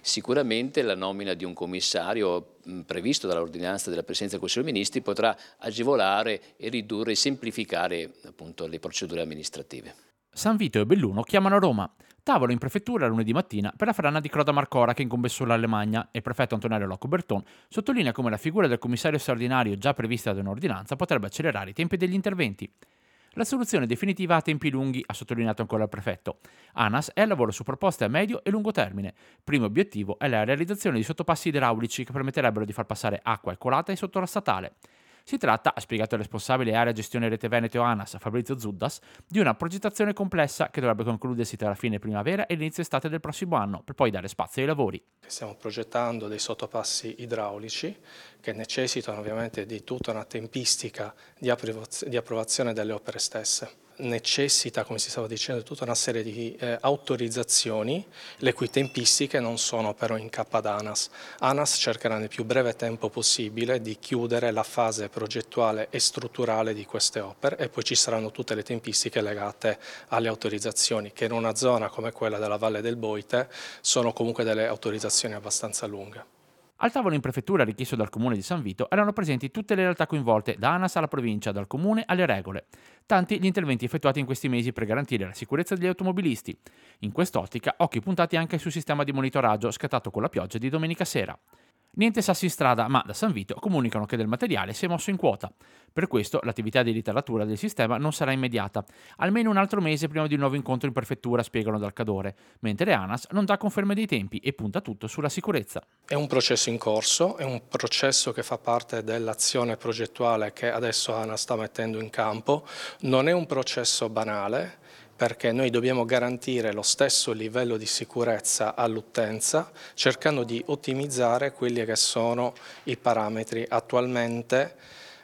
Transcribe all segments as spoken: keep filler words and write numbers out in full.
Sicuramente la nomina di un commissario mh, previsto dall'ordinanza della Presidenza del Consiglio dei Ministri potrà agevolare e ridurre e semplificare appunto le procedure amministrative. San Vito e Belluno chiamano Roma. Tavolo in prefettura lunedì mattina per la frana di Croda Marcora che incombe sull'Alemagna e il prefetto Antonello Locco Berton sottolinea come la figura del commissario straordinario già prevista da un'ordinanza potrebbe accelerare i tempi degli interventi. La soluzione definitiva ha tempi lunghi, ha sottolineato ancora il prefetto. ANAS è al lavoro su proposte a medio e lungo termine. Primo obiettivo è la realizzazione di sottopassi idraulici che permetterebbero di far passare acqua e colata sotto la statale. Si tratta, ha spiegato il responsabile area gestione rete Veneto ANAS Fabrizio Zuddas, di una progettazione complessa che dovrebbe concludersi tra la fine primavera e l'inizio estate del prossimo anno, per poi dare spazio ai lavori. Stiamo progettando dei sottopassi idraulici che necessitano ovviamente di tutta una tempistica di approvazione delle opere stesse. Necessita, come si stava dicendo, tutta una serie di eh, autorizzazioni, le cui tempistiche non sono però in capo ad ANAS. ANAS cercherà nel più breve tempo possibile di chiudere la fase progettuale e strutturale di queste opere e poi ci saranno tutte le tempistiche legate alle autorizzazioni, che in una zona come quella della Valle del Boite sono comunque delle autorizzazioni abbastanza lunghe. Al tavolo in prefettura richiesto dal comune di San Vito erano presenti tutte le realtà coinvolte, da ANAS alla provincia, dal comune alle regole. Tanti gli interventi effettuati in questi mesi per garantire la sicurezza degli automobilisti. In quest'ottica, occhi puntati anche sul sistema di monitoraggio scattato con la pioggia di domenica sera. Niente sassi in strada, ma da San Vito comunicano che del materiale si è mosso in quota. Per questo l'attività di ritaratura del sistema non sarà immediata, almeno un altro mese prima di un nuovo incontro in prefettura, spiegano dal Cadore, mentre ANAS non dà conferme dei tempi e punta tutto sulla sicurezza. È un processo in corso, è un processo che fa parte dell'azione progettuale che adesso ANAS sta mettendo in campo, non è un processo banale, perché noi dobbiamo garantire lo stesso livello di sicurezza all'utenza, cercando di ottimizzare quelli che sono i parametri attualmente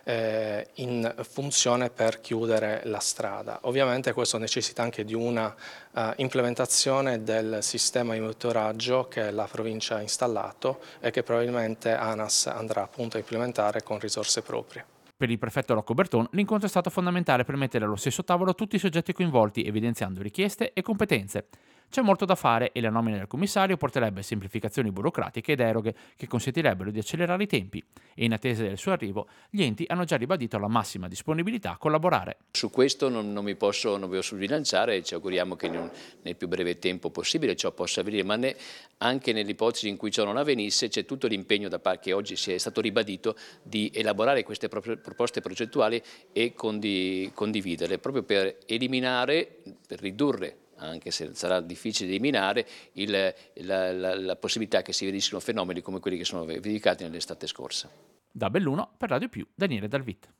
eh, in funzione per chiudere la strada. Ovviamente questo necessita anche di una uh, implementazione del sistema di monitoraggio che la provincia ha installato e che probabilmente ANAS andrà appunto a implementare con risorse proprie. Per il prefetto Rocco Berton, l'incontro è stato fondamentale per mettere allo stesso tavolo tutti i soggetti coinvolti, evidenziando richieste e competenze. C'è molto da fare e la nomina del commissario porterebbe semplificazioni burocratiche e deroghe che consentirebbero di accelerare i tempi. E in attesa del suo arrivo, gli enti hanno già ribadito la massima disponibilità a collaborare. Su questo non, non mi posso, non posso bilanciare e ci auguriamo che in un, nel più breve tempo possibile ciò possa avvenire, ma ne, anche nell'ipotesi in cui ciò non avvenisse c'è tutto l'impegno da parte che oggi si è stato ribadito di elaborare queste proposte progettuali e condi, condividerle, proprio per eliminare, per ridurre, anche se sarà difficile eliminare, il, la, la, la possibilità che si verifichino fenomeni come quelli che sono verificati nell'estate scorsa. Da Belluno per Radio Più, Daniele Dalvit.